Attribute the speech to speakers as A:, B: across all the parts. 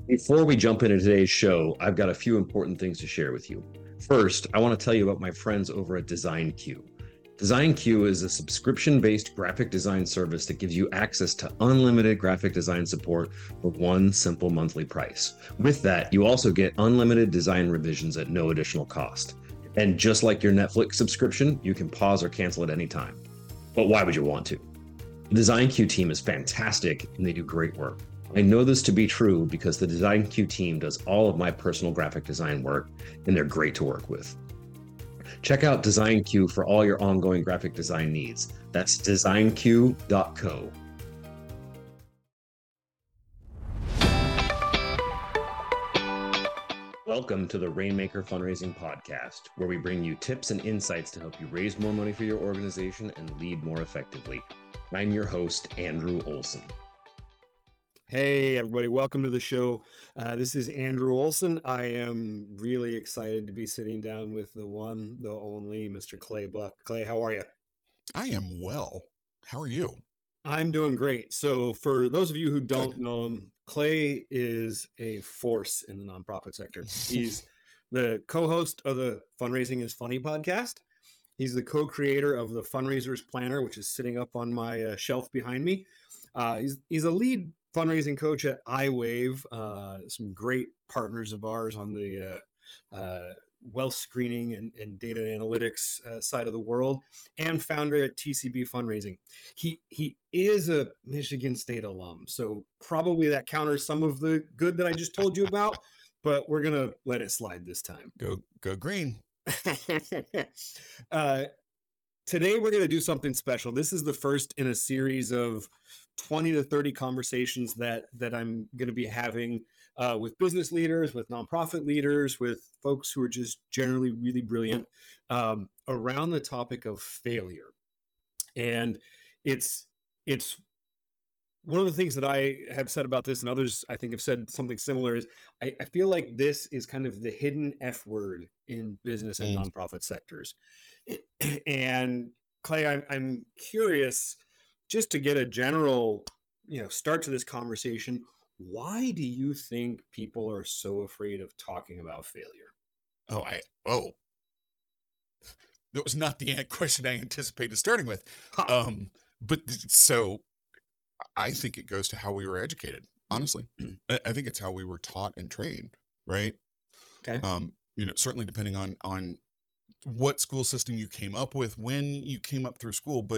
A: Before we jump into today's show, I've got a few important things to share with you. First, I want to tell you about my friends over at DesignQ. DesignQ is a subscription-based graphic design service that gives you access to unlimited graphic design support for one simple monthly price. With that, you also get unlimited design revisions at no additional cost. And just like your Netflix subscription, you can pause or cancel at any time. But why would you want to? The DesignQ team is fantastic and they do great work. I know this to be true because the DesignQ team does all of my personal graphic design work and they're great to work with. Check out DesignQ for all your ongoing graphic design needs. That's designq.co. Welcome to the Rainmaker Fundraising Podcast, where we bring you tips and insights to help you raise more money for your organization and lead more effectively. I'm your host, Andrew Olson.
B: Hey, everybody. Welcome to the show. This is Andrew Olson. I am really excited to be sitting down with the one, the only Mr. Clay Buck. Clay, how are you?
C: I am well. How are you?
B: I'm doing great. So for those of you who don't know him, Clay is a force in the nonprofit sector. He's the co-host of the Fundraising is Funny podcast. He's the co-creator of the Fundraisers Planner, which is sitting up on my shelf behind me. He's a lead fundraising coach at iWave, some great partners of ours on the wealth screening and data analytics side of the world, and founder at TCB Fundraising. He is a Michigan State alum, so probably that counters some of the good that I just told you about, but we're going to let it slide this time.
C: Go green.
B: Today, we're going to do something special. This is the first in a series of 20 to 30 conversations that I'm going to be having with business leaders, with nonprofit leaders, with folks who are just generally really brilliant around the topic of failure. And it's one of the things that I have said about this, and others I think have said something similar, is I feel like this is kind of the hidden F word in business and nonprofit sectors. And Clay, I'm curious, just to get a general, start to this conversation. Why do you think people are so afraid of talking about failure?
C: That was not the question I anticipated starting with. But so I think it goes to how we were educated. Honestly, I think it's how we were taught and trained, right?
B: Okay.
C: Certainly depending on what school system you came up with, when you came up through school, but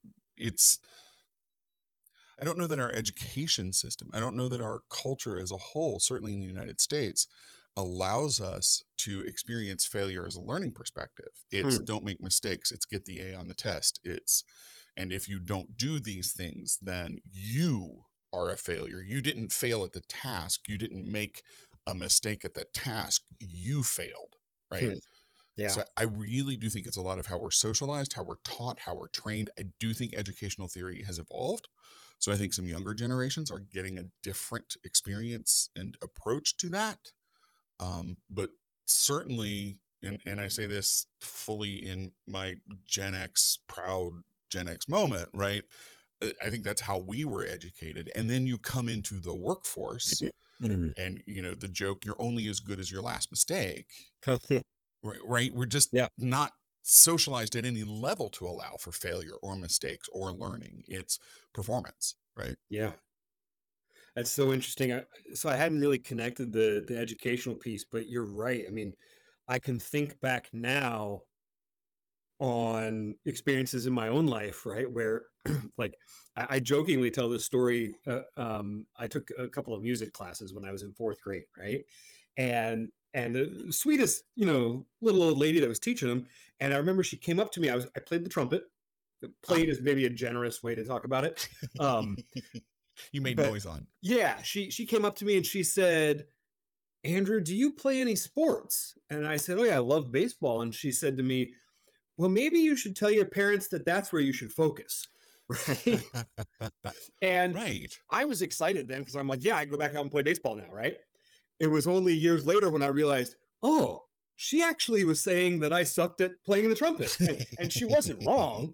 C: I don't know that our education system, I don't know that our culture as a whole, certainly in the United States, allows us to experience failure as a learning perspective. It's don't make mistakes. It's get the A on the test. And if you don't do these things, then you are a failure. You didn't fail at the task. You didn't make a mistake at the task. You failed, right?
B: Yeah.
C: So I really do think it's a lot of how we're socialized, how we're taught, how we're trained. I do think educational theory has evolved. So I think some younger generations are getting a different experience and approach to that. But certainly, and I say this fully in my proud Gen X moment, right? I think that's how we were educated. And then you come into the workforce and, the joke, you're only as good as your last mistake. Right. We're just not socialized at any level to allow for failure or mistakes or learning. It's performance, right?
B: Yeah. That's so interesting. So I hadn't really connected the educational piece, but you're right. I mean, I can think back now on experiences in my own life, right? Where like I jokingly tell this story. I took a couple of music classes when I was in fourth grade, right? And the sweetest, little old lady that was teaching them. And I remember she came up to me. I played the trumpet. Played is maybe a generous way to talk about it.
C: You made noise on.
B: Yeah. She came up to me and she said, "Andrew, do you play any sports?" And I said, "Oh yeah, I love baseball." And she said to me, "Well, maybe you should tell your parents that that's where you should focus." Right. And
C: right.
B: I was excited then because I'm like, yeah, I go back out and play baseball now. Right. It was only years later when I realized, oh, she actually was saying that I sucked at playing the trumpet, and she wasn't wrong.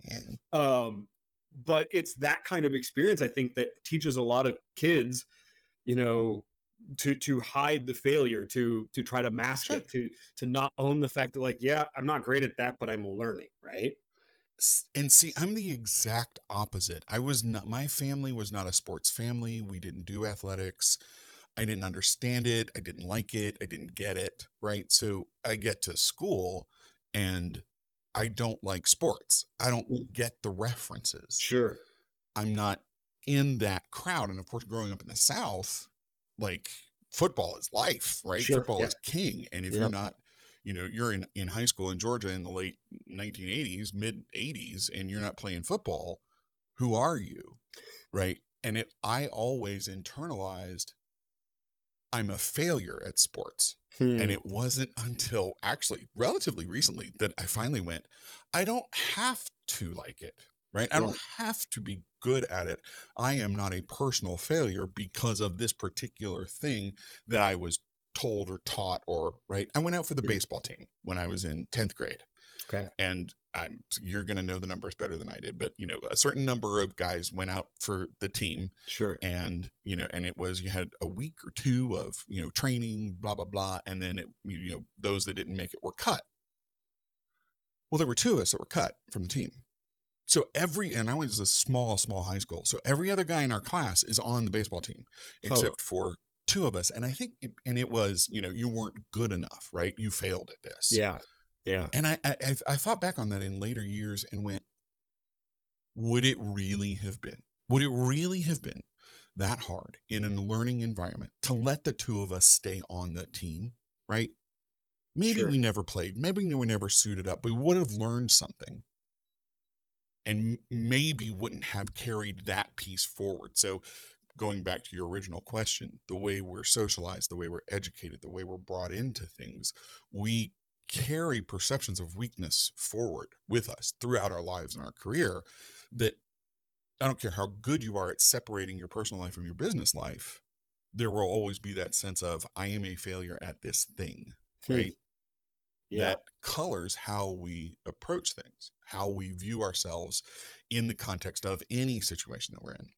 B: But it's that kind of experience, I think, that teaches a lot of kids, to hide the failure, to try to mask
C: Sure.
B: it, to not own the fact that, like, yeah, I'm not great at that, but I'm learning, right?
C: And see, I'm the exact opposite. I was not, my family was not a sports family. We didn't do athletics. I didn't understand it. I didn't like it. I didn't get it. Right. So I get to school and I don't like sports. I
B: Mm,
C: don't get the references.
B: sure.
C: I'm not in that crowd. And of course, growing up in the South, like football is life, right?
B: Sure.
C: Football
B: Yeah.
C: is king. And if you're
B: Yeah.
C: not, you're in high school in Georgia in the late 1980s, mid 80s, and you're not playing football, who are you? Right. And I always internalized I'm a failure at sports. And
B: Hmm.
C: it wasn't until actually relatively recently that I finally went, I don't have to like it, right? I
B: Yeah.
C: don't have to be good at it. I am not a personal failure because of this particular thing that I was told or taught or, right? I went out for the
B: Yeah.
C: baseball team when I was in 10th grade.
B: Okay.
C: And you're going to know the numbers better than I did, but a certain number of guys went out for the team,
B: Sure.
C: and and it was, you had a week or two of training, blah blah blah, and then those that didn't make it were cut. Well, there were two of us that were cut from the team. So and I was a small high school, so every other guy in our class is on the baseball team
B: Oh,
C: except for two of us. And I think and it was, you weren't good enough, right? You failed at this.
B: yeah. Yeah.
C: And I thought back on that in later years and went, would it really have been? Would it really have been that hard in a learning environment to let the two of us stay on the team, right? Maybe
B: Sure.
C: we never played, maybe we never suited up, but we would have learned something and maybe wouldn't have carried that piece forward. So going back to your original question, the way we're socialized, the way we're educated, the way we're brought into things, we carry perceptions of weakness forward with us throughout our lives and our career that I don't care how good you are at separating your personal life from your business life, there will always be that sense of, I am a failure at this thing,
B: Hmm.
C: right?
B: Yeah.
C: That colors how we approach things, how we view ourselves in the context of any situation that we're in.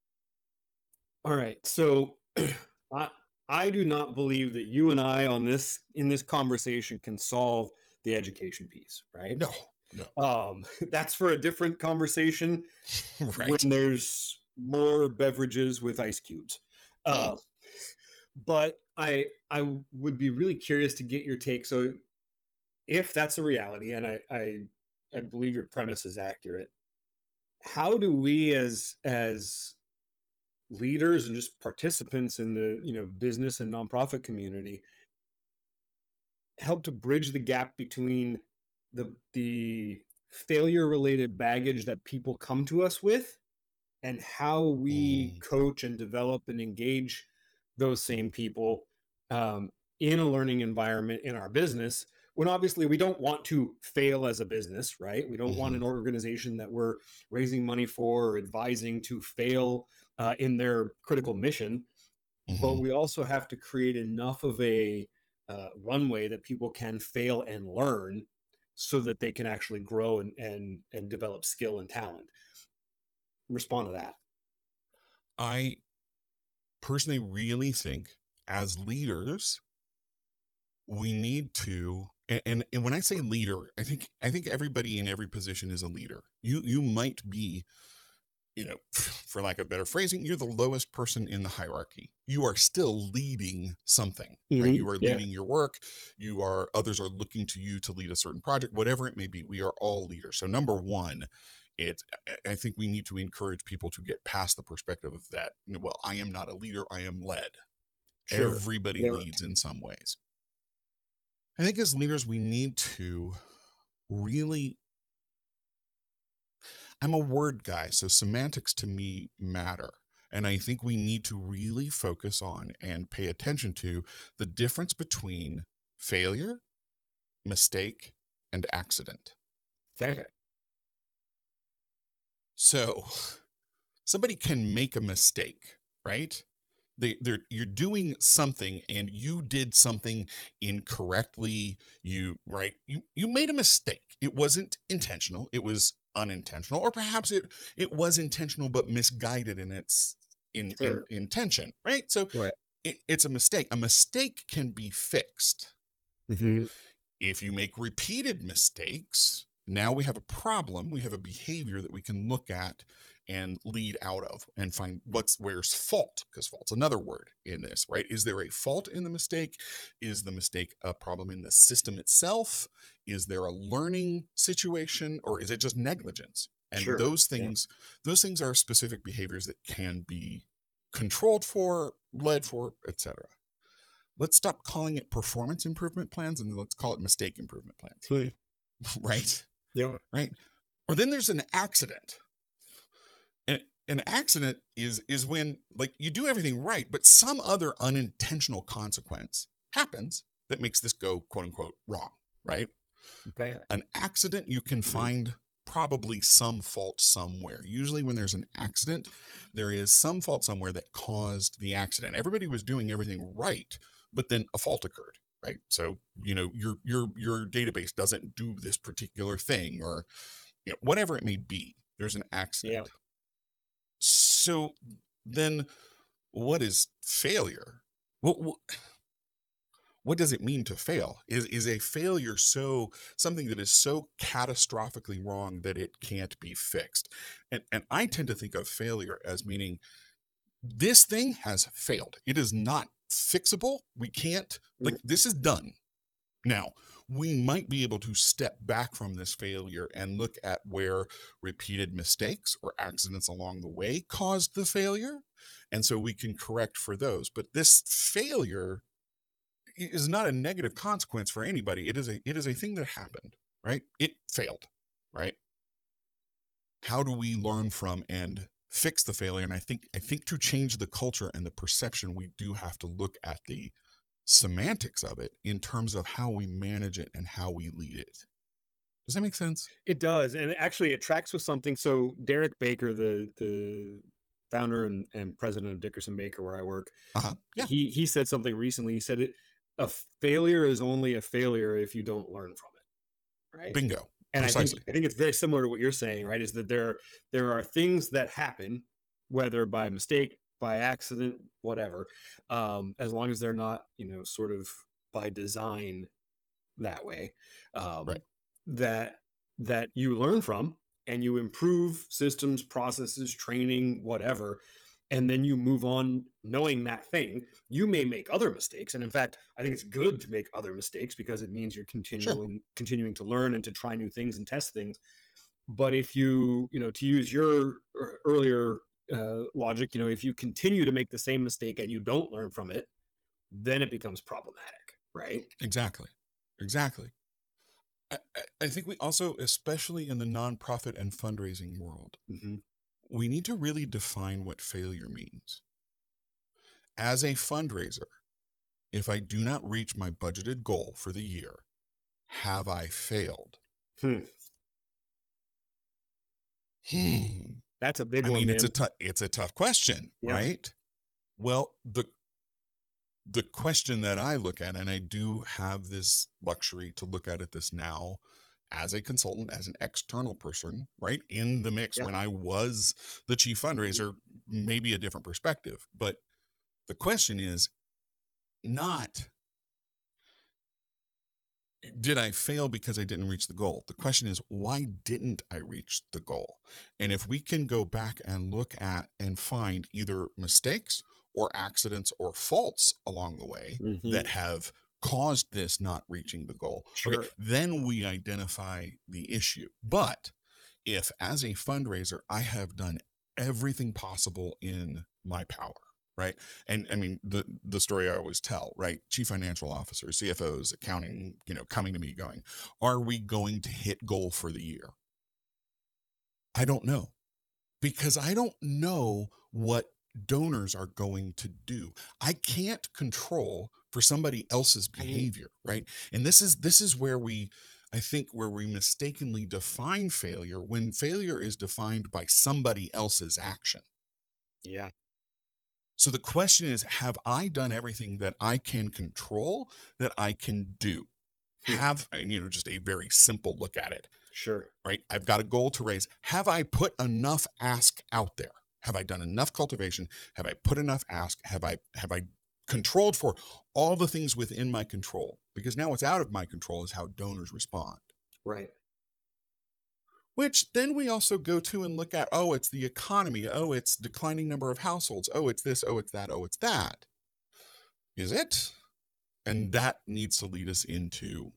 B: All right. So I I do not believe that you and I on this in this conversation can solve the education piece, right?
C: No, no,
B: That's for a different conversation when
C: right.
B: there's more beverages with ice cubes.
C: Mm.
B: Uh, but I would be really curious to get your take. So if that's a reality, and I believe your premise is accurate, how do we as leaders and just participants in the business and nonprofit community help to bridge the gap between the failure related baggage that people come to us with and how we
C: Mm.
B: coach and develop and engage those same people um, in a learning environment in our business, when obviously we don't want to fail as a business, right? We don't want
C: Hmm.
B: an organization that we're raising money for or advising to fail in their critical mission, but
C: Hmm.
B: we also have to create enough of a runway that people can fail and learn so that they can actually grow and develop skill and talent. Respond to that.
C: I personally really think as leaders, we need to, and when I say leader, I think everybody in every position is a leader. You might be, for lack of better phrasing, you're the lowest person in the hierarchy. You are still leading something, right?
B: Hmm.
C: You are
B: Yeah.
C: leading your work. Others are looking to you to lead a certain project, whatever it may be. We are all leaders. So number one, I think we need to encourage people to get past the perspective of that. Well, I am not a leader. I am led.
B: Sure.
C: Everybody
B: Yeah.
C: leads in some ways. I think as leaders, we need to really, I'm a word guy, so semantics to me matter. And I think we need to really focus on and pay attention to the difference between failure, mistake, and accident.
B: Okay.
C: So somebody can make a mistake, right? You're doing something and you did something incorrectly. You made a mistake. It wasn't intentional. It was unintentional, or perhaps it was intentional but misguided in its in
B: Sure.
C: intention, right? So
B: Right.
C: it's a mistake. A mistake can be fixed.
B: Mhm.
C: If you make repeated mistakes, now we have a problem. We have a behavior that we can look at and lead out of and find where's fault, because fault's another word in this, right? Is there a fault in the mistake? Is the mistake a problem in the system itself? Is there a learning situation, or is it just negligence? And
B: Sure. Yeah.
C: those things are specific behaviors that can be controlled for, led for, etc. Let's stop calling it performance improvement plans and let's call it mistake improvement plans.
B: Sweet.
C: Right?
B: Yeah.
C: Right? Or then there's an accident. An accident is when, like, you do everything right, but some other unintentional consequence happens that makes this go quote unquote wrong, right?
B: Okay.
C: An accident, you can find probably some fault somewhere. Usually when there's an accident, there is some fault somewhere that caused the accident. Everybody was doing everything right, but then a fault occurred, right? So, your database doesn't do this particular thing, or whatever it may be. There's an accident.
B: Yeah.
C: So then what is failure? What does it mean to fail? Is a failure something that is so catastrophically wrong that it can't be fixed? And I tend to think of failure as meaning this thing has failed. It is not fixable. We can't, like, this is done. Now, we might be able to step back from this failure and look at where repeated mistakes or accidents along the way caused the failure. And so we can correct for those. But this failure is not a negative consequence for anybody. It is a thing that happened, right? It failed, right? How do we learn from and fix the failure? And I think to change the culture and the perception, we do have to look at the semantics of it in terms of how we manage it and how we lead it. Does that make sense?
B: It does. And actually it tracks with something. So Derek Baker, the founder and president of Dickerson Baker, where I work,
C: Yeah.
B: he said something recently. He said a failure is only a failure if you don't learn from it. Right.
C: Bingo.
B: And
C: Precisely.
B: I think it's very similar to what you're saying, right? Is that there are things that happen, whether by mistake, by accident, whatever, as long as they're not, sort of by design that way,
C: Right.
B: that you learn from and you improve systems, processes, training, whatever, and then you move on knowing that thing. You may make other mistakes, and in fact, I think it's good to make other mistakes because it means you're continuing to learn and to try new things and test things. But if you to use your earlier logic, if you continue to make the same mistake and you don't learn from it, then it becomes problematic, right?
C: Exactly. I think we also, especially in the nonprofit and fundraising world, we need to really define what failure means. As a fundraiser, if I do not reach my budgeted goal for the year, have I failed?
B: That's a big one.
C: I mean, it's a tough question, right? Well, the question that I look at, and I do have this luxury to look at this now as a consultant, as an external person, right, in the mix. When I was the chief fundraiser, maybe a different perspective. But the question is not, did I fail because I didn't reach the goal? The question is, why didn't I reach the goal? And if we can go back and look at and find either mistakes or accidents or faults along the way that have caused this not reaching the goal, okay, then we identify the issue. But if, as a fundraiser, I have done everything possible in my power, right? And I mean, the story I always tell, right? Chief financial officers, CFOs, accounting, coming to me going, are we going to hit goal for the year? I don't know, because I don't know what donors are going to do. I can't control for somebody else's behavior, right? And this is where we mistakenly define failure, when failure is defined by somebody else's action.
B: Yeah.
C: So the question is, have I done everything that I can control, that I can do? Have, just a very simple look at it.
B: Sure.
C: Right? I've got a goal to raise. Have I put enough ask out there? Have I done enough cultivation? Have I put enough ask? Have I controlled for all the things within my control, because now what's out of my control is how donors respond.
B: Right.
C: Which then we also go to and look at, oh, it's the economy. Oh, it's declining number of households. Oh, it's this. Oh, it's that. Oh, it's that. Is it? And that needs to lead us into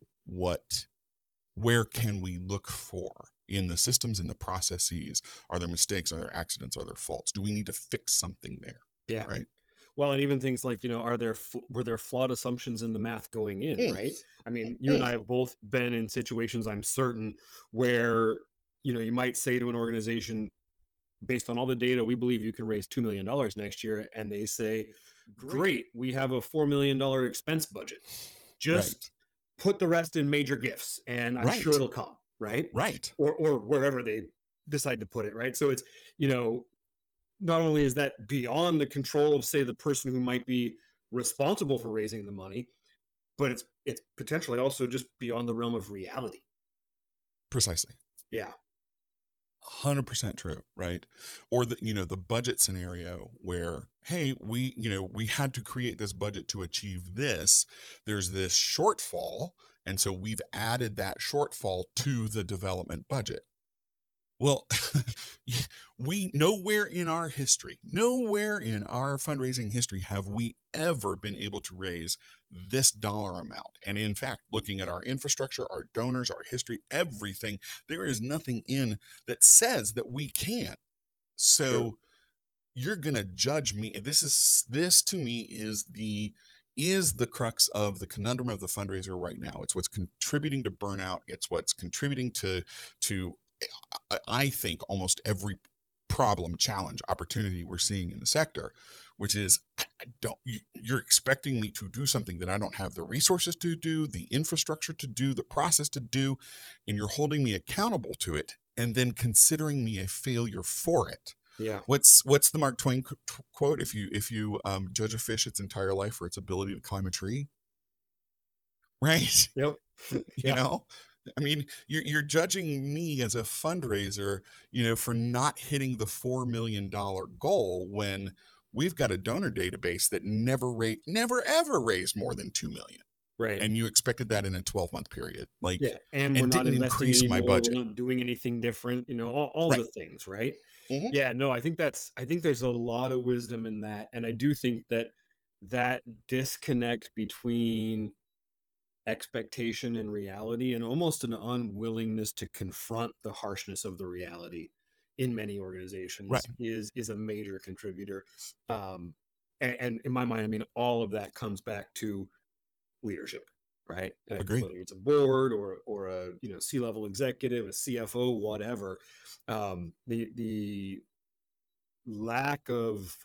C: where can we look for in the systems, in the processes? Are there mistakes? Are there accidents? Are there faults? Do we need to fix something there?
B: Yeah.
C: Right.
B: Well, and even things like, were there flawed assumptions in the math going in, right? I mean, you and I have both been in situations, I'm certain, where, you might say to an organization, based on all the data, we believe you can raise $2 million next year. And they say, great, we have a $4 million expense budget. Just put the rest in major gifts and I'm sure it'll come, right?
C: Right.
B: Or wherever they decide to put it, right? So it's, not only is that beyond the control of, say, the person who might be responsible for raising the money, but it's potentially also just beyond the realm of reality.
C: Precisely.
B: Yeah.
C: 100% true, right? Or the budget scenario where, hey, we had to create this budget to achieve this. There's this shortfall, and so we've added that shortfall to the development budget. Well, we nowhere in our fundraising history have we ever been able to raise this dollar amount. And in fact, looking at our infrastructure, our donors, our history, everything, there is nothing in that says that we can. So you're going to judge me. This to me is the crux of the conundrum of the fundraiser right now. It's what's contributing to burnout. It's what's contributing to I think almost every problem, challenge, opportunity we're seeing in the sector, which is you're expecting me to do something that I don't have the resources to do, the infrastructure to do, the process to do, and you're holding me accountable to it and then considering me a failure for it.
B: Yeah.
C: What's the Mark Twain quote? If you judge a fish its entire life for its ability to climb a tree, right?
B: Yep.
C: You know, I mean, you're judging me as a fundraiser, for not hitting the $4 million goal when we've got a donor database that never ever raised more than 2 million.
B: Right.
C: And you expected that in a 12-month period.
B: And we're not investing
C: increase my
B: anymore,
C: budget.
B: we're not doing anything different, all the things, right?
C: Mm-hmm.
B: Yeah, no, I think there's a lot of wisdom in that. And I do think that disconnect between expectation and reality, and almost an unwillingness to confront the harshness of the reality in many organizations is a major contributor. And in my mind, I mean, all of that comes back to leadership, right?
C: Agreed.
B: Whether it's a board or a C-level executive, a CFO, whatever. The lack of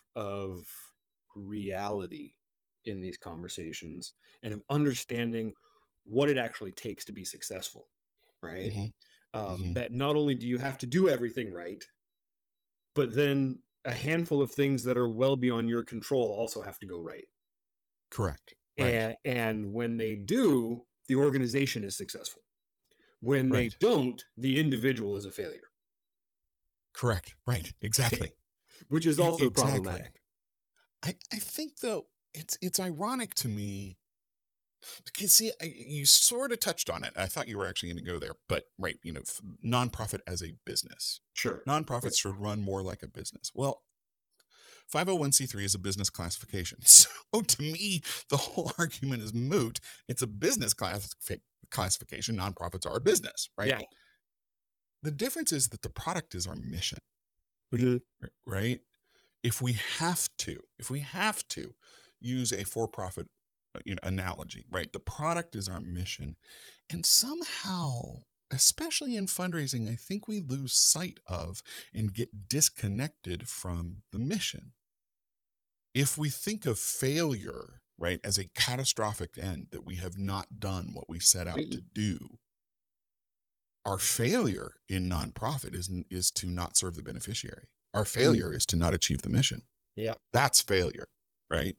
B: reality in these conversations and of understanding what it actually takes to be successful, right?
C: Mm-hmm.
B: That not only do you have to do everything right, but then a handful of things that are well beyond your control also have to go right.
C: Correct. Right.
B: And when they do, the organization is successful. When they don't, the individual is a failure.
C: Correct. Right. Exactly.
B: Which is also problematic.
C: I think, though, it's ironic to me. Because see, you sort of touched on it. I thought you were actually going to go there, but nonprofit as a business.
B: Sure.
C: Nonprofits should run more like a business. Well, 501c3 is a business classification. So to me, the whole argument is moot. It's a business classification. Nonprofits are a business, right?
B: Yeah.
C: The difference is that the product is our mission, right? If we have to use a for-profit analogy, right? The product is our mission. And somehow, especially in fundraising, I think we lose sight of and get disconnected from the mission. If we think of failure, right, as a catastrophic end, that we have not done what we set out to do, our failure in nonprofit is to not serve the beneficiary. Our failure is to not achieve the mission.
B: Yeah.
C: That's failure, right?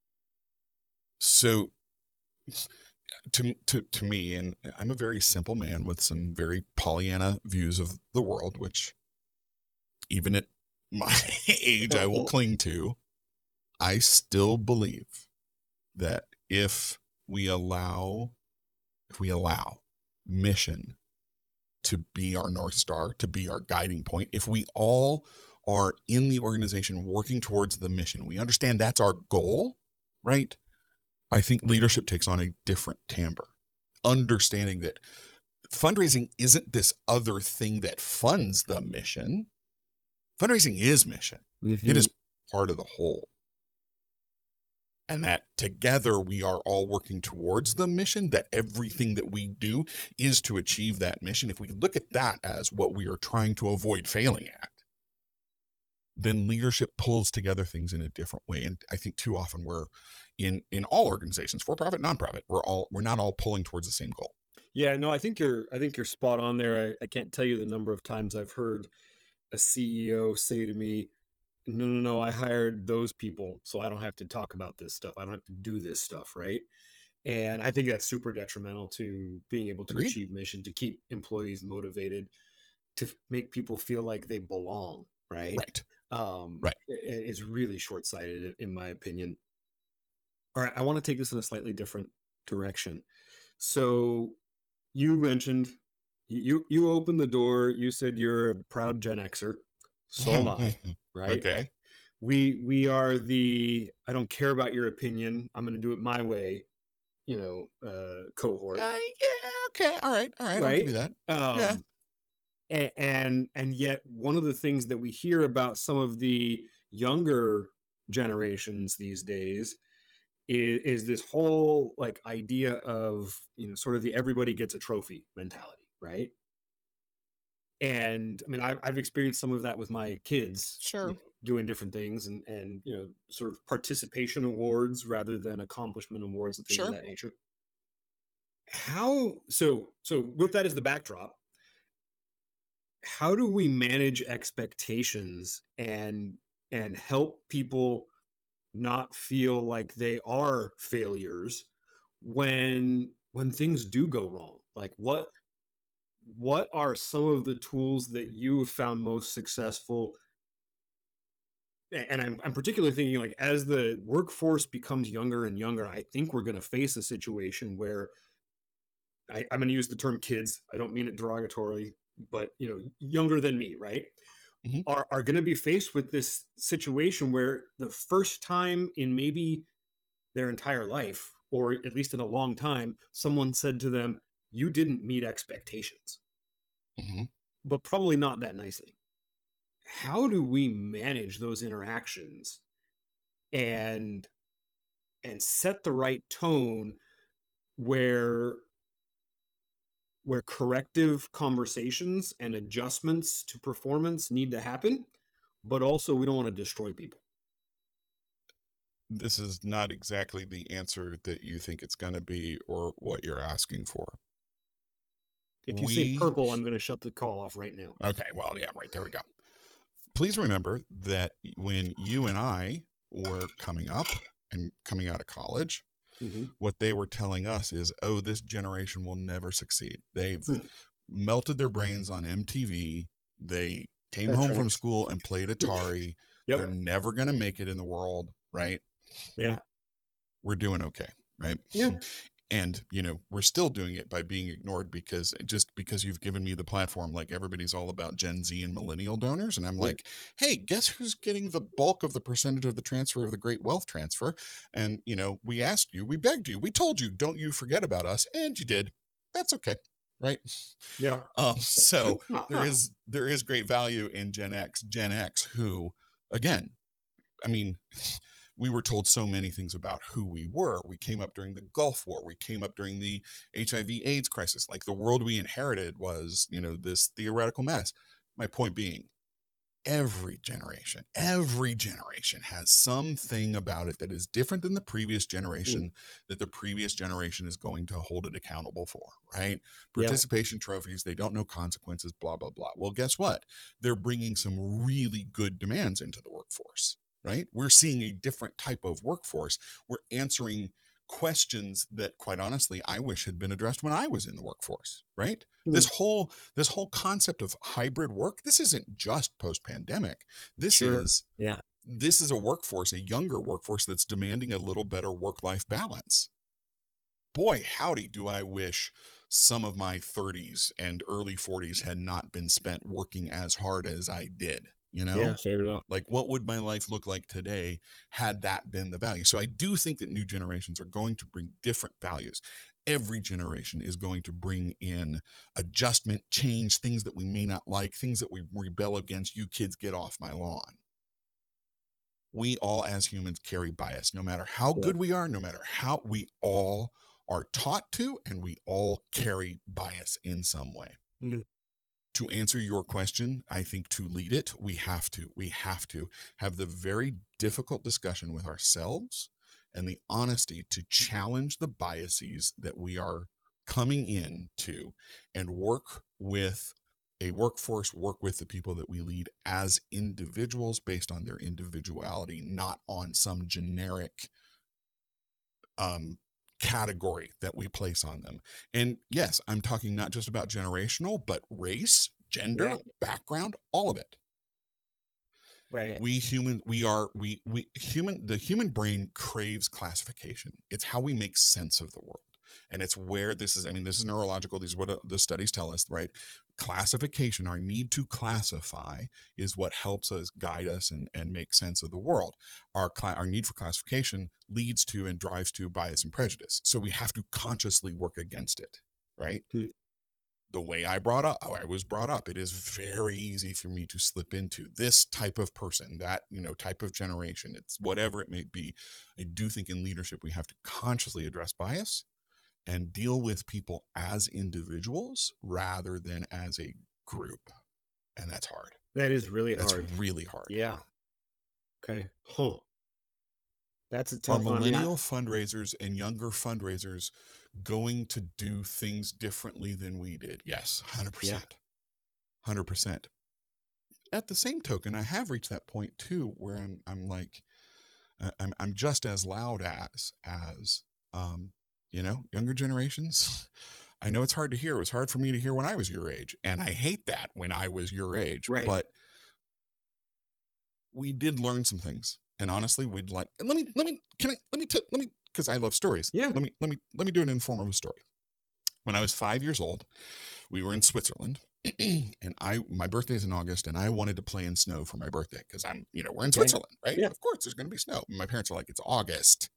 C: So to me, and I'm a very simple man with some very Pollyanna views of the world, which even at my age I will cling to. I still believe that if we allow mission to be our North Star, to be our guiding point, if we all are in the organization working towards the mission, we understand that's our goal, right? I think leadership takes on a different timbre, understanding that fundraising isn't this other thing that funds the mission. Fundraising is mission. It is part of the whole. And that together we are all working towards the mission, that everything that we do is to achieve that mission. If we look at that as what we are trying to avoid failing at, then leadership pulls together things in a different way. And I think too often we're in all organizations, for profit, nonprofit, we're not all pulling towards the same goal.
B: Yeah, no, I think you're spot on there. I can't tell you the number of times I've heard a CEO say to me, no, I hired those people, so I don't have to talk about this stuff. I don't have to do this stuff, right? And I think that's super detrimental to being able to
C: Agreed.
B: achieve mission, to keep employees motivated, to make people feel like they belong, right?
C: Right.
B: It's really short-sighted, in my opinion. All right, I want to take this in a slightly different direction. So you mentioned you opened the door. You said you're a proud Gen Xer. So am I, right?
C: Okay.
B: We are the I don't care about your opinion, I'm going to do it my way, cohort.
C: Yeah. Okay. All right.
B: Right?
C: I'll give you that. Yeah.
B: And yet one of the things that we hear about some of the younger generations these days is this whole like idea of, sort of the everybody gets a trophy mentality, right? And I mean, I've experienced some of that with my kids,
C: Sure.
B: doing different things and sort of participation awards rather than accomplishment awards and things of
C: Sure.
B: that nature. So with that as the backdrop, how do we manage expectations and help people not feel like they are failures when things do go wrong? Like what are some of the tools that you have found most successful? And I'm particularly thinking, like, as the workforce becomes younger and younger, I think we're going to face a situation where I'm going to use the term kids. I don't mean it derogatorily, but younger than me, right?
C: Mhm.
B: Are going to be faced with this situation where the first time in maybe their entire life, or at least in a long time, someone said to them, "You didn't meet expectations,"
C: Mhm.
B: but probably not that nicely. How do we manage those interactions and set the right tone where corrective conversations and adjustments to performance need to happen, but also we don't want to destroy people?
C: This is not exactly the answer that you think it's going to be or what you're asking for.
B: If you say purple, I'm going to shut the call off right now.
C: Okay. Well, yeah, right. There we go. Please remember that when you and I were coming up and coming out of college, what they were telling us is, oh, this generation will never succeed. They've melted their brains on MTV. They came
B: That's
C: home
B: right.
C: from school and played Atari.
B: Yep.
C: They're never going to make it in the world, right?
B: Yeah.
C: We're doing okay, right?
B: Yeah.
C: And, we're still doing it by being ignored because you've given me the platform, like everybody's all about Gen Z and millennial donors. And I'm like, hey, guess who's getting the bulk of the percentage of the transfer of the great wealth transfer? And, we asked you, we begged you, we told you, don't you forget about us. And you did. That's okay. Right.
B: Yeah.
C: So there is great value in Gen X who, again, I mean, we were told so many things about who we were. We came up during the Gulf War. We came up during the HIV/AIDS crisis. Like, the world we inherited was, this theoretical mess. My point being, every generation has something about it that is different than the previous generation, that the previous generation is going to hold it accountable for, right? Participation trophies, they don't know consequences, blah, blah, blah. Well, guess what? They're bringing some really good demands into the workforce. Right? We're seeing a different type of workforce. We're answering questions that, quite honestly, I wish had been addressed when I was in the workforce, right? This whole concept of hybrid work, this isn't just post-pandemic. This is this is a workforce, a younger workforce that's demanding a little better work-life balance. Boy, howdy, do I wish some of my 30s and early 40s had not been spent working as hard as I did,
B: fair enough.
C: Like, what would my life look like today had that been the value? So I do think that new generations are going to bring different values. Every generation is going to bring in adjustment, change, things that we may not like, things that we rebel against. You kids, get off my lawn. We all, as humans, carry bias, no matter how good we are, no matter how we all are taught to, and we all carry bias in some way.
B: Mm-hmm.
C: To answer your question, I think to lead it, we have to have the very difficult discussion with ourselves and the honesty to challenge the biases that we are coming into, and work with a workforce, work with the people that we lead as individuals based on their individuality, not on some generic category that we place on them. And yes, I'm talking not just about generational, but race, gender, background, all of it.
B: Right.
C: The human brain craves classification. It's how we make sense of the world. And it's where this is neurological. These are what the studies tell us, right? Classification, our need to classify, is what helps us guide us and make sense of the world. Our need for classification leads to and drives to bias and prejudice. So we have to consciously work against it, right?
B: Hmm.
C: The way I was brought up, it is very easy for me to slip into this type of person, that, type of generation. It's whatever it may be. I do think in leadership, we have to consciously address bias and deal with people as individuals rather than as a group. And that's hard.
B: That is really hard.
C: That's really hard.
B: Yeah. Okay. Huh. That's a tough one.
C: Are millennial fundraisers and younger fundraisers going to do things differently than we did? Yes, 100%.
B: Yeah.
C: 100%. At the same token, I have reached that point too, where I'm like, I'm just as loud as younger generations. I know it's hard to hear. It was hard for me to hear when I was your age, and I hate that when I was your age.
B: Right.
C: But we did learn some things, and honestly, we'd like. Let me, because I love stories.
B: Yeah.
C: Let me do an informal story. When I was 5 years old, we were in Switzerland, and my birthday's in August, and I wanted to play in snow for my birthday because we're in Switzerland, right?
B: Yeah.
C: Of course, there's going to be snow. My parents are like, it's August.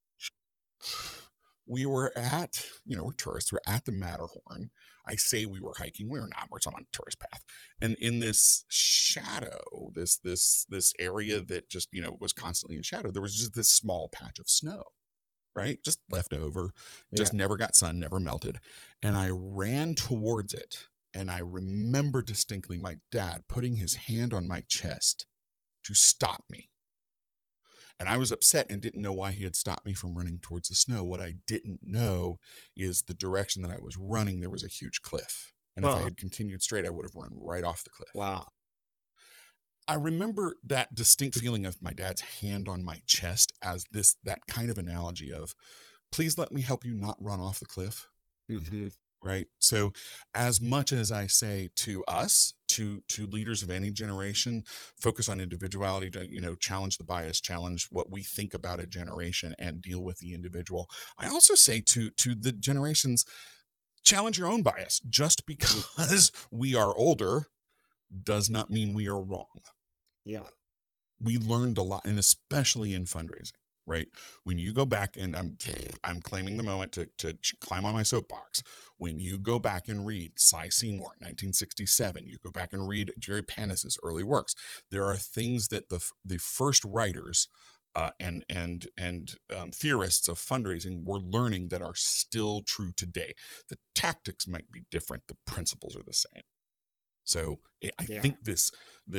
C: We were at, we're tourists. We're at the Matterhorn. I say we were hiking. We were not. We're on a tourist path. And in this shadow, this area that just, was constantly in shadow, there was just this small patch of snow, right? Just left over, just never got sun, never melted. And I ran towards it. And I remember distinctly my dad putting his hand on my chest to stop me. And I was upset and didn't know why he had stopped me from running towards the snow. What I didn't know is the direction that I was running, there was a huge cliff. And if I had continued straight, I would have run right off the cliff.
B: Wow.
C: I remember that distinct feeling of my dad's hand on my chest as that kind of analogy of, please let me help you not run off the cliff.
B: Mm-hmm.
C: Right. So as much as I say to us, to leaders of any generation, focus on individuality, to, challenge the bias, challenge what we think about a generation and deal with the individual. I also say to the generations, challenge your own bias. Just because we are older does not mean we are wrong.
B: Yeah.
C: We learned a lot, and especially in fundraising. Right. When you go back, and I'm claiming the moment to climb on my soapbox. When you go back and read Cy Seymour, 1967, you go back and read Jerry Panis's early works. There are things that the first writers and theorists of fundraising were learning that are still true today. The tactics might be different. The principles are the same. So I think this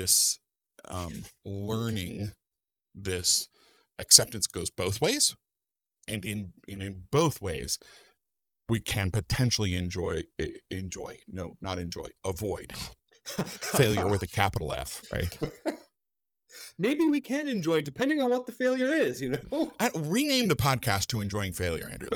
C: learning, this acceptance goes both ways, and in both ways we can potentially avoid failure with a capital F, right?
B: Maybe we can enjoy, depending on what the failure is,
C: I rename the podcast to Enjoying Failure, Andrew.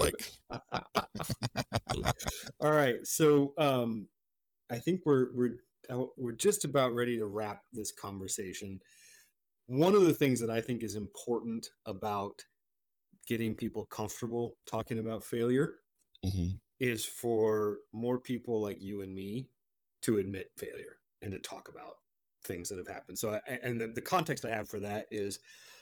B: All right, so I think we're just about ready to wrap this conversation. one of the things that I think is important about getting people comfortable talking about failure
C: Mhm.
B: is for more people like you and me to admit failure and to talk about things that have happened. So, and the context I have for that is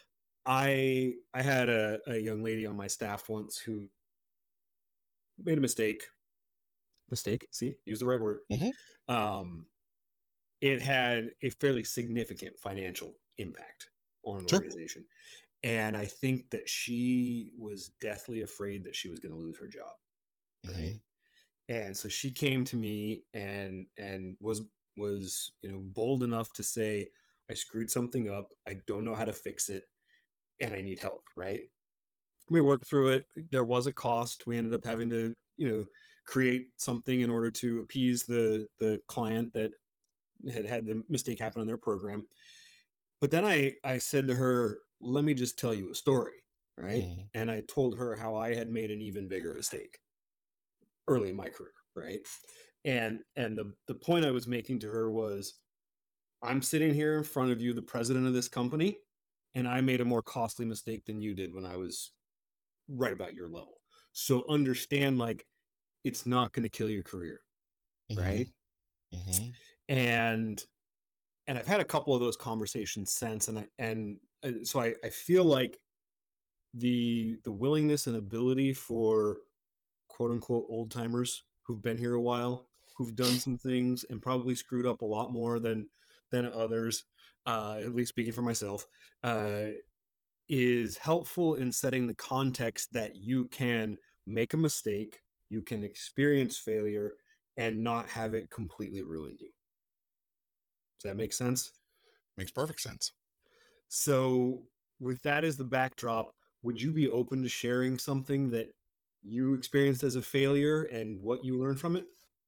B: I had a young lady on my staff once who made a mistake. Mistake, see, use the right word.
C: Mhm.
B: Um, it had a fairly significant financial impact on an
C: Sure.
B: organization. And I think that she was deathly afraid that she was going to lose her job. Right.
C: Mhm.
B: And so she came to me and was, bold enough to say, I screwed something up. I don't know how to fix it and I need help. Right. We worked through it. There was a cost. We ended up having to, create something in order to appease the client that had the mistake happen on their program. But then I said to her, let me just tell you a story. Right.
C: Mhm.
B: And I told her how I had made an even bigger mistake early in my career. Right. And the point I was making to her was, I'm sitting here in front of you, the president of this company, and I made a more costly mistake than you did when I was right about your level. So understand, like, it's not going to kill your career. Right.
C: Mhm. Mhm.
B: And I've had a couple of those conversations since, so I feel like the willingness and ability for quote unquote old timers who've been here a while, who've done some things and probably screwed up a lot more than others, at least speaking for myself, uh, is helpful in setting the context that you can make a mistake, you can experience failure, and not have it completely ruin you. Does that make sense?
C: Makes perfect sense.
B: So, with that as the backdrop, would you be open to sharing something that you experienced as a failure and what you learned from it?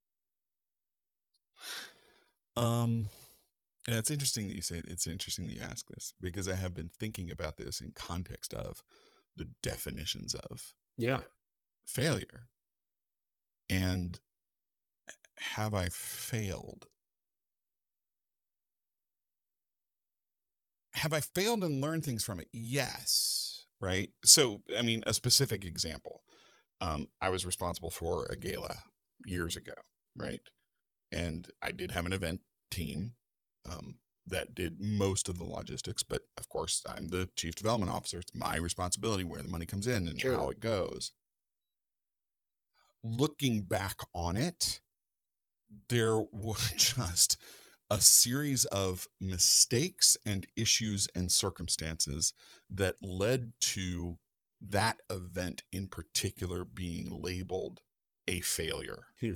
C: Um, and it's interesting that you say it's interesting that you ask this because I have been thinking about this in context of the definitions of
B: Yeah.
C: failure. And have I failed? Have I failed and learned things from it? Yes. Right. So, I mean, a specific example. I was responsible for a gala years ago, right? And I did have an event team um, that did most of the logistics, but of course, I'm the chief development officer. It's my responsibility where the money comes in and how
B: Sure.
C: it goes. Looking back on it, there were just a series of mistakes and issues and circumstances that led to that event in particular being labeled a failure.
B: Hmm.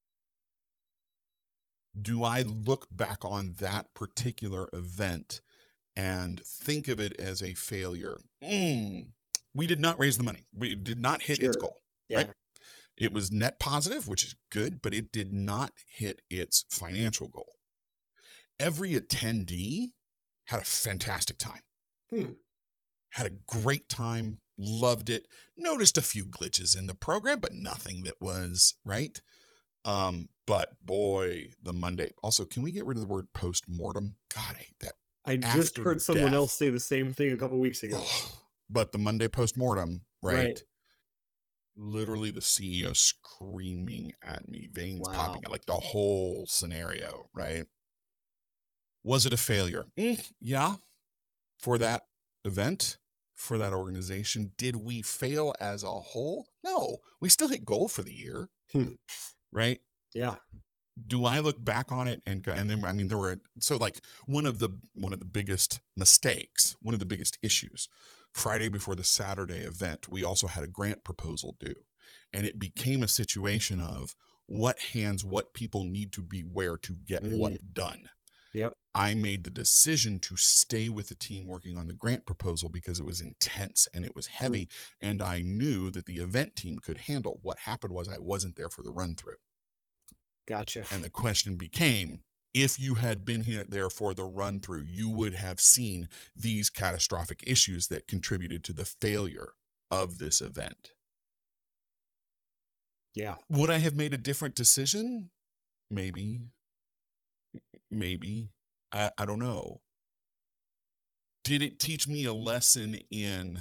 C: Do I look back on that particular event and think of it as a failure? We did not raise the money. We did not hit its
B: Sure.
C: goal, right?
B: Yeah.
C: It was net positive, which is good, but it did not hit its financial goal. Every attendee had a fantastic time,
B: Hmm.
C: had a great time, loved it, noticed a few glitches in the program, but nothing that was right. But boy, the Monday. Also, can we get rid of the word post-mortem? God, I hate that.
B: I just
C: After
B: heard someone else
C: death.
B: say the same thing a couple weeks ago.
C: Oh, but the Monday post-mortem,
B: Right.
C: right? Literally the CEO screaming at me, veins
B: Wow.
C: popping, like the whole scenario, right? Was it a failure? Yeah, for that event, for that organization. Did we fail as a whole? No, we still hit goal for the year,
B: Hmm.
C: right?
B: Yeah.
C: Do I look back on it and go, and then I mean there were so like one of the biggest mistakes, one of the biggest issues. Friday before the Saturday event, we also had a grant proposal due, and it became a situation of what hands, what people need to be where to get what
B: Mm.
C: done.
B: Yep.
C: I made the decision to stay with the team working on the grant proposal because it was intense and it was
B: Hmm.
C: heavy, and I knew that the event team could handle. What happened was I wasn't there for the run through.
B: Gotcha.
C: And the question became, if you had been here there for the run through, you would have seen these catastrophic issues that contributed to the failure of this event.
B: Yeah.
C: Would I have made a different decision? Maybe. Maybe. I don't know. Did it teach me a lesson in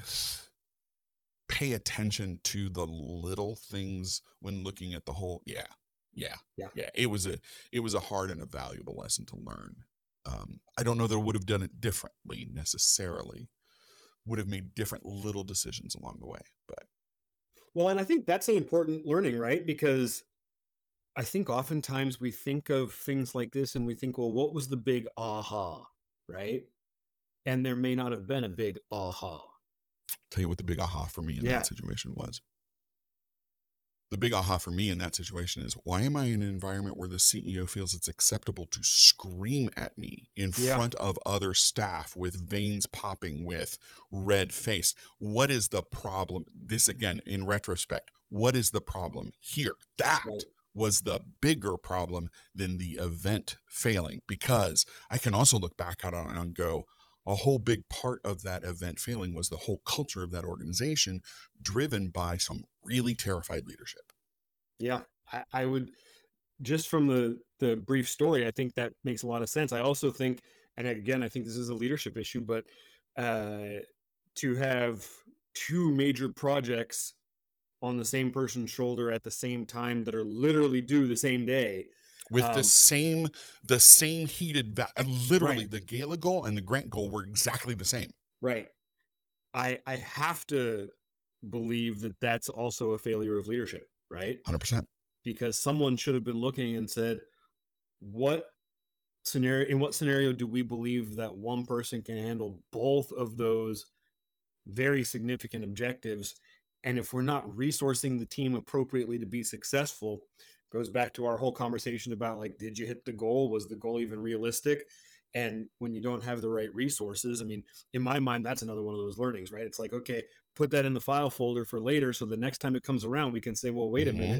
C: pay attention to the little things when looking at the whole? Yeah. Yeah.
B: Yeah.
C: Yeah. It was a hard and a valuable lesson to learn. I don't know that I would have done it differently necessarily. Would have made different little decisions along the way. But
B: Well, and I think that's an important learning, right? Because I think oftentimes we think of things like this and we think, well, what was the big aha, right? And there may not have been a big aha.
C: tell you what the big aha for me in
B: Yeah.
C: that situation was. The big aha for me in that situation is, why am I in an environment where the CEO feels it's acceptable to scream at me in
B: Yeah.
C: front of other staff with veins popping, with red face? What is the problem? This again, in retrospect, what is the problem here? That
B: Right.
C: was the bigger problem than the event failing, because I can also look back at it and go, a whole big part of that event failing was the whole culture of that organization, driven by some really terrified leadership.
B: Yeah. I would, just from the brief story, I think that makes a lot of sense. I also think, and again, I think this is a leadership issue, but uh, to have two major projects on the same person's shoulder at the same time that are literally due the same day.
C: With the
B: Um,
C: same heated, literally
B: right,
C: the Gala goal and the Grant goal were exactly the same.
B: right. I have to believe that that's also a failure of leadership, right?
C: 100%.
B: Because someone should have been looking and said, what in what scenario do we believe that one person can handle both of those very significant objectives? And if we're not resourcing the team appropriately to be successful, goes back to our whole conversation about, like, did you hit the goal? Was the goal even realistic? And when you don't have the right resources, I mean, in my mind, that's another one of those learnings, right? It's like, okay, put that in the file folder for later, so the next time it comes around, we can say, well, wait a
C: Mhm.
B: minute,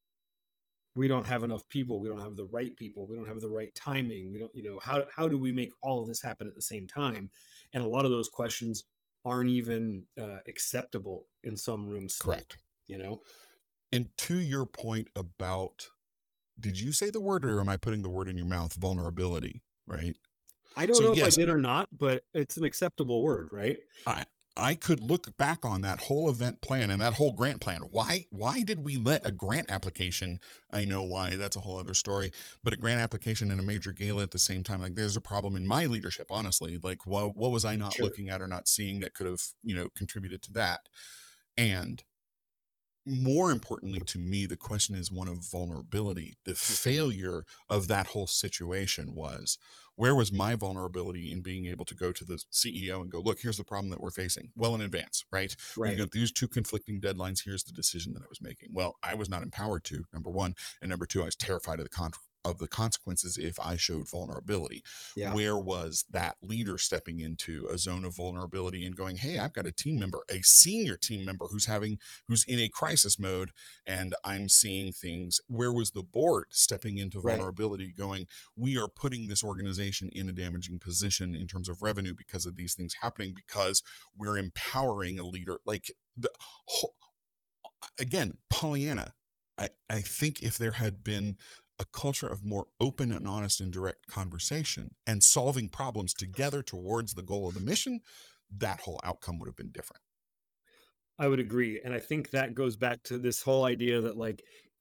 B: we don't have enough people, we don't have the right people, we don't have the right timing, we don't, how do we make all of this happen at the same time? And a lot of those questions aren't even acceptable in some rooms still,
C: Correct.
B: you know.
C: And to your point about, did you say the word, or am I putting the word in your mouth? Vulnerability, right?
B: I don't
C: So
B: know if I
C: yes,
B: did or not, but it's an acceptable word, right?
C: I I could look back on that whole event plan and that whole grant plan. Why did we let a grant application? I know why. That's a whole other story. But a grant application and a major gala at the same time, like, there's a problem in my leadership, honestly. Like, what was I not
B: Sure.
C: looking at or not seeing that could have, contributed to that? And more importantly to me, the question is one of vulnerability. The failure of that whole situation was, where was my vulnerability in being able to go to the CEO and go, look, here's the problem that we're facing well in advance, right? We've
B: Right.
C: got these two conflicting deadlines. Here's the decision that I was making. Well, I was not empowered to, number one. And number two, I was terrified of the consequences if I showed vulnerability.
B: Yeah.
C: Where was that leader stepping into a zone of vulnerability and going, hey, I've got a team member, a senior team member who's in a crisis mode, and I'm seeing things? Where was the board stepping into
B: Right.
C: vulnerability, going, we are putting this organization in a damaging position in terms of revenue because of these things happening, because we're empowering a leader? Like, the whole, again, Pollyanna, I think if there had been a culture of more open and honest and direct conversation and solving problems together towards the goal of the mission, that whole outcome would have been different.
B: I would agree. And I think that goes back to this whole idea that, like,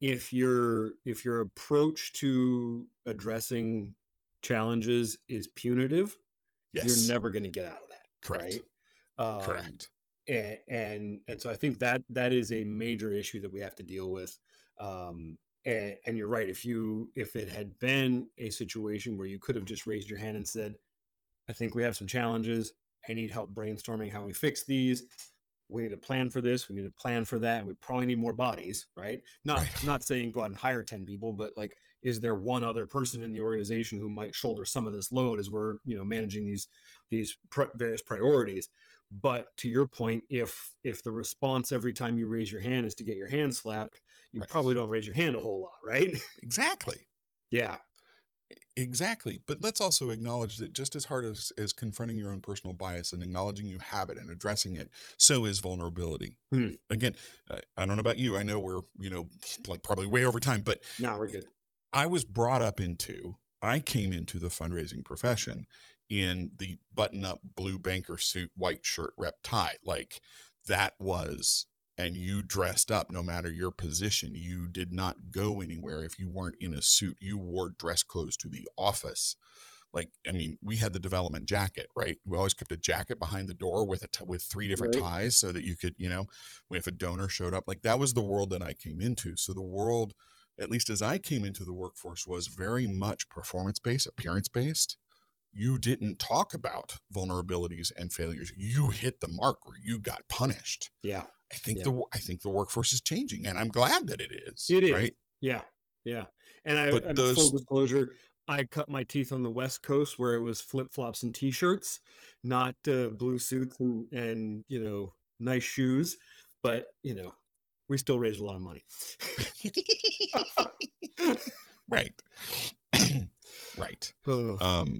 B: if your approach to addressing challenges is punitive, you're
C: Yes.
B: never going to get out of that,
C: Correct.
B: right? Um,
C: Correct.
B: and so I think that is a major issue that we have to deal with. And you're right. If it had been a situation where you could have just raised your hand and said, I think we have some challenges. I need help brainstorming how we fix these. We need to plan for this. We need to plan for that. We probably need more bodies, right? Not
C: Right.
B: not saying go out and hire 10 people, but, like, is there one other person in the organization who might shoulder some of this load as we're, managing these various priorities? But to your point, if the response every time you raise your hand is to get your hand slapped, you
C: Right.
B: probably don't raise your hand a whole lot, right?
C: Exactly.
B: Yeah.
C: Exactly. But let's also acknowledge that just as hard as confronting your own personal bias and acknowledging you have it and addressing it, so is vulnerability.
B: Hmm.
C: Again, I don't know about you. I know we're, like, probably way over time, but
B: Now we're good.
C: I came into the fundraising profession in the button-up blue banker suit, white shirt, rep tie. Like that was, and you dressed up no matter your position. You did not go anywhere if you weren't in a suit. You wore dress clothes to the office. Like, I mean, we had the development jacket, right? We always kept a jacket behind the door with with 3 different
B: Right.
C: ties so that you could, if a donor showed up, like that was the world that I came into. So the world, at least as I came into the workforce, was very much performance-based, appearance-based. You didn't talk about vulnerabilities and failures. You hit the mark or you got punished.
B: Yeah.
C: I think the workforce is changing, and I'm glad that it is.
B: It is.
C: Right.
B: Yeah. Yeah. And
C: But
B: full
C: those,
B: disclosure, I cut my teeth on the West Coast where it was flip-flops and t-shirts, not blue suits and, nice shoes. But, we still raised a lot of money.
C: right. Right.
B: Ugh.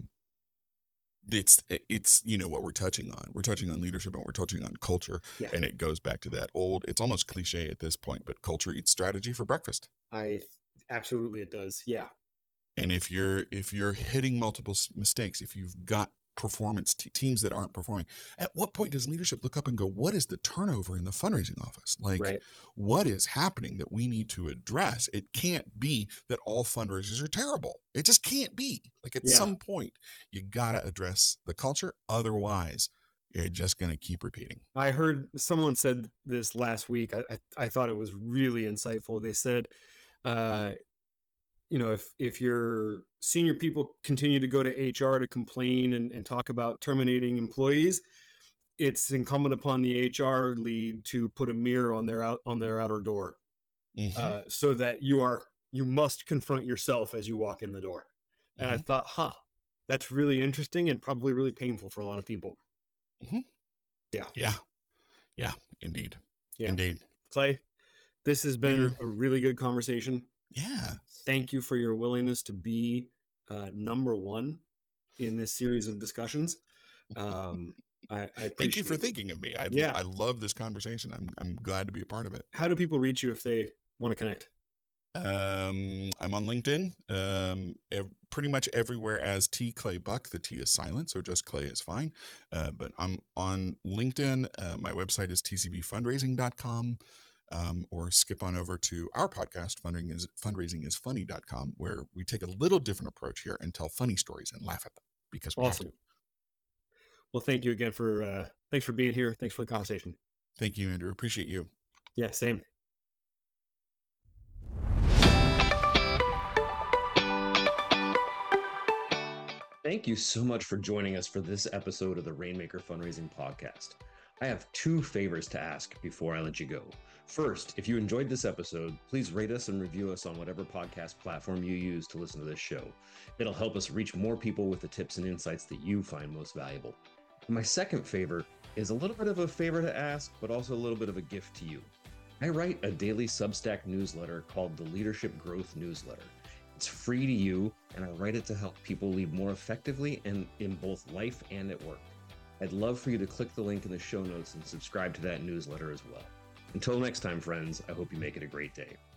C: It's what we're touching on. We're touching on leadership and we're touching on culture.
B: Yeah.
C: And it goes back to that old, it's almost cliche at this point, but culture eats strategy for breakfast.
B: Absolutely it does. Yeah.
C: And if you're hitting multiple mistakes, if you've got performance teams that aren't performing, at what point does leadership look up and go, what is the turnover in the fundraising office? Like,
B: Right.
C: what is happening that we need to address? It can't be that all fundraisers are terrible. It just can't be. Like, at some point, you got to address the culture. Otherwise, you're just going to keep repeating.
B: I heard someone said this last week. I thought it was really insightful. They said, if your senior people continue to go to HR to complain and talk about terminating employees, it's incumbent upon the HR lead to put a mirror on their outer door, so that you must confront yourself as you walk in the door. And I thought, that's really interesting and probably really painful for a lot of people.
C: Yeah, indeed.
B: Yeah.
C: Indeed.
B: Clay, this has been a really good conversation.
C: Yeah.
B: Thank you for your willingness to be number one in this series of discussions. I
C: thank you for thinking of me. I love this conversation. I'm glad to be a part of it.
B: How do people reach you if they want to connect?
C: I'm on LinkedIn, pretty much everywhere as T Clay Buck. The T is silent, so just Clay is fine. But I'm on LinkedIn. My website is tcbfundraising.com. Or skip on over to our podcast, fundraisingIsFunny.com, where we take a little different approach here and tell funny stories and laugh at them because we have to.
B: Well, thank you again thanks for being here. Thanks for the conversation.
C: Thank you, Andrew. Appreciate you.
B: Yeah, same.
A: Thank you so much for joining us for this episode of the Rainmaker Fundraising Podcast. I have 2 favors to ask before I let you go. First, if you enjoyed this episode, please rate us and review us on whatever podcast platform you use to listen to this show. It'll help us reach more people with the tips and insights that you find most valuable. And my second favor is a little bit of a favor to ask, but also a little bit of a gift to you. I write a daily Substack newsletter called the Leadership Growth Newsletter. It's free to you, and I write it to help people lead more effectively and in both life and at work. I'd love for you to click the link in the show notes and subscribe to that newsletter as well. Until next time, friends, I hope you make it a great day.